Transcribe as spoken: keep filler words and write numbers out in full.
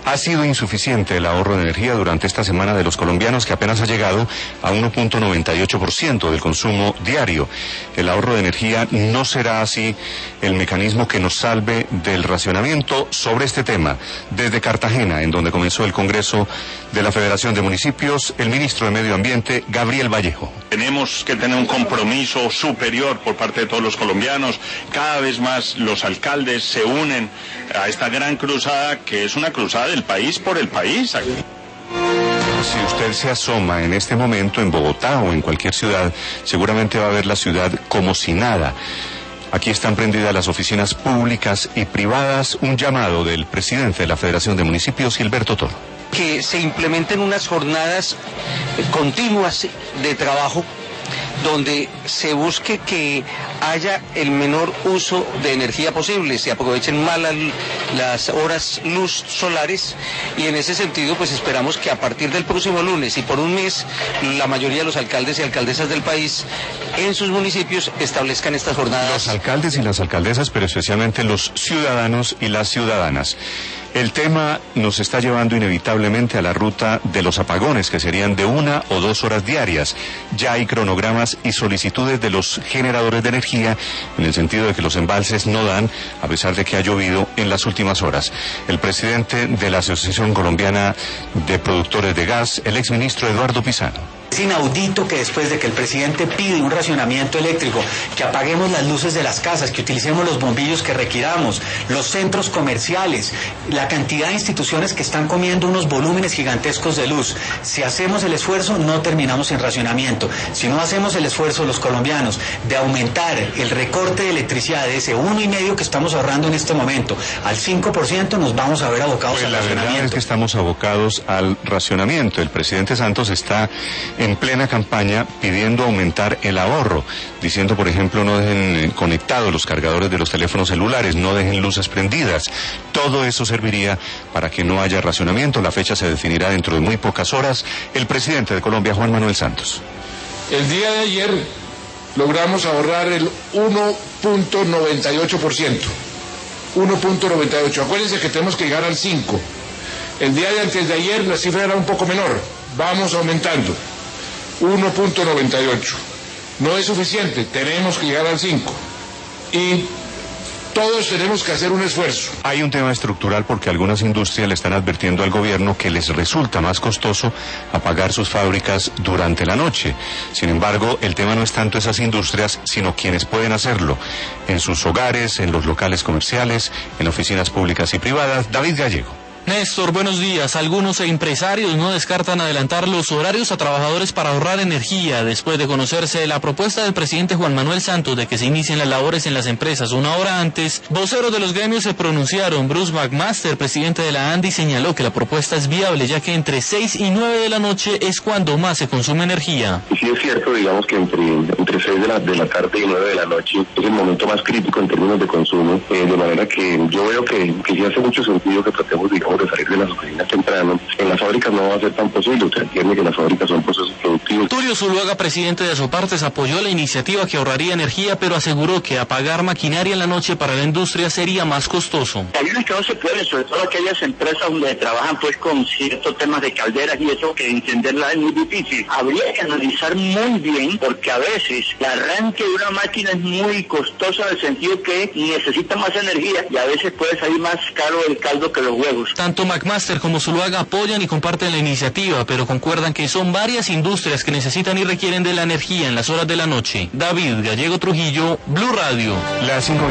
Ha sido insuficiente el ahorro de energía durante esta semana de los colombianos, que apenas ha llegado a uno punto noventa y ocho por ciento del consumo diario. El ahorro de energía no será así el mecanismo que nos salve del racionamiento. Sobre este tema, desde Cartagena, en donde comenzó el Congreso de la Federación de Municipios, el ministro de Medio Ambiente, Gabriel Vallejo. Tenemos que tener un compromiso superior por parte de todos los colombianos. Cada vez más los alcaldes se unen a esta gran cruzada, que es una cruzada del país por el país. Si usted se asoma en este momento en Bogotá o en cualquier ciudad, seguramente va a ver la ciudad como si nada. Aquí están prendidas las oficinas públicas y privadas. Un llamado del presidente de la Federación de Municipios, Gilberto Toro. Que se implementen unas jornadas continuas de trabajo donde se busque que haya el menor uso de energía posible, se aprovechen más las, las horas luz solares, y en ese sentido pues esperamos que a partir del próximo lunes y por un mes la mayoría de los alcaldes y alcaldesas del país en sus municipios establezcan estas jornadas. Los alcaldes y las alcaldesas, pero especialmente los ciudadanos y las ciudadanas. El tema nos está llevando inevitablemente a la ruta de los apagones, que serían de una o dos horas diarias. Ya hay cronogramas y solicitudes de los generadores de energía, en el sentido de que los embalses no dan, a pesar de que ha llovido en las últimas horas. El presidente de la Asociación Colombiana de Productores de Gas, el exministro Eduardo Pisano. Es inaudito que después de que el presidente pide un racionamiento eléctrico, que apaguemos las luces de las casas, que utilicemos los bombillos que requiramos, los centros comerciales, la cantidad de instituciones que están comiendo unos volúmenes gigantescos de luz. Si hacemos el esfuerzo, no terminamos en racionamiento. Si no hacemos el esfuerzo los colombianos de aumentar el recorte de electricidad de ese uno y medio que estamos ahorrando en este momento al cinco por ciento, nos vamos a ver abocados pues al la racionamiento. La verdad es que estamos abocados al racionamiento. El presidente Santos está en plena campaña pidiendo aumentar el ahorro, diciendo, por ejemplo, no dejen conectados los cargadores de los teléfonos celulares, no dejen luces prendidas. Todo eso serviría para que no haya racionamiento. La fecha se definirá dentro de muy pocas horas. El presidente de Colombia, Juan Manuel Santos. El día de ayer logramos ahorrar el uno punto noventa y ocho por ciento. uno punto noventa y ocho. Acuérdense que tenemos que llegar al cinco. El día de antes de ayer la cifra era un poco menor. Vamos aumentando. uno punto noventa y ocho. No es suficiente, tenemos que llegar al cinco. Y todos tenemos que hacer un esfuerzo. Hay un tema estructural, porque algunas industrias le están advirtiendo al gobierno que les resulta más costoso apagar sus fábricas durante la noche. Sin embargo, el tema no es tanto esas industrias, sino quienes pueden hacerlo en sus hogares, en los locales comerciales, en oficinas públicas y privadas. David Gallego. Néstor, buenos días. Algunos empresarios no descartan adelantar los horarios a trabajadores para ahorrar energía. Después de conocerse la propuesta del presidente Juan Manuel Santos de que se inicien las labores en las empresas una hora antes, voceros de los gremios se pronunciaron. Bruce McMaster, presidente de la ANDI, señaló que la propuesta es viable, ya que entre seis y nueve de la noche es cuando más se consume energía. Y sí es cierto, digamos que entre, entre seis de la, de la tarde y nueve de la noche es el momento más crítico en términos de consumo, eh, de manera que yo veo que, que sí hace mucho sentido que tratemos, digamos, de salir de las oficinas temprano. En las fábricas no va a ser tan posible, usted entiende que las fábricas son procesos productivos. Tulio Zuluaga, presidente de Asopartes, apoyó la iniciativa que ahorraría energía, pero aseguró que apagar maquinaria en la noche para la industria sería más costoso. Hay unas que no se pueden, sobre todo aquellas empresas donde trabajan pues con ciertos temas de calderas y eso, que encenderla es muy difícil. Habría que analizar muy bien, porque a veces el arranque de una máquina es muy costoso en el sentido que necesita más energía y a veces puede salir más caro el caldo que los huevos. Tanto McMaster como Zuluaga apoyan y comparten la iniciativa, pero concuerdan que son varias industrias que necesitan y requieren de la energía en las horas de la noche. David Gallego Trujillo, Blue Radio. Las cinco